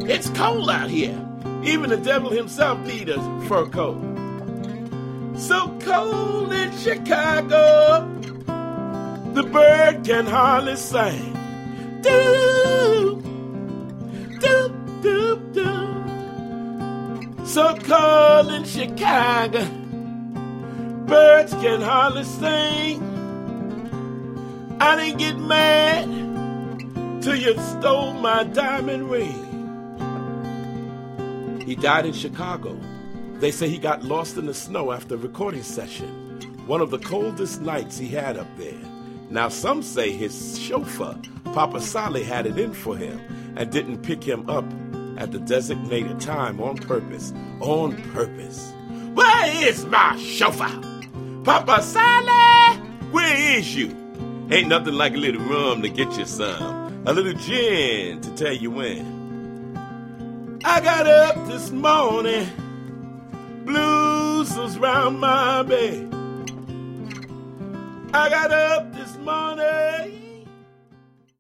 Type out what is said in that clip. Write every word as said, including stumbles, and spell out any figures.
It's cold out here. Even the devil himself needs a fur coat. So cold in Chicago, the bird can hardly sing. Do, do, do, do. So cold in Chicago, birds can hardly sing. I didn't get mad till you stole my diamond ring. He died in Chicago. They say he got lost in the snow after a recording session, one of the coldest nights he had up there. Now some say his chauffeur, Papa Sally, had it in for him and didn't pick him up at the designated time on purpose, on purpose. Where is my chauffeur? Papa Sally, where is you? Ain't nothing like a little rum to get you some, a little gin to tell you when. I got up this morning, blues was round my bed. I got up this morning,